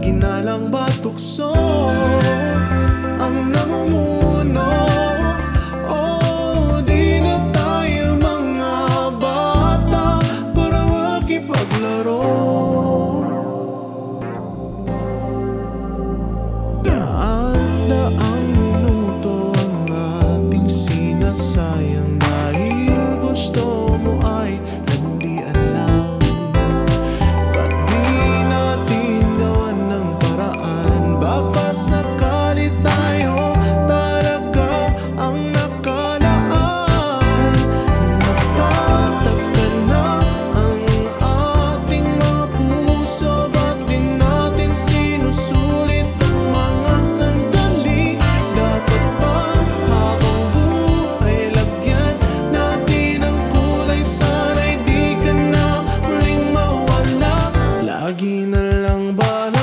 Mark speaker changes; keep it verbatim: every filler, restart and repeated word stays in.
Speaker 1: lagi na lang ba tukso ang namumuno? O di na tayo mga bata para makipaglaro? Daan-daang minuto ang ating sinasayang dahil gusto mo ay landian lang. Ba't di natin gawan ng paraan? Baka sakali tayo talaga ang nakalaan. Nagtataka na ang ating mga puso, ba't di natin sinusulit ang mga sandali? Dapat bang habang buhay lagyan natin ang kulay? Sana'y di ka na muling mawala. Lagi na lang ba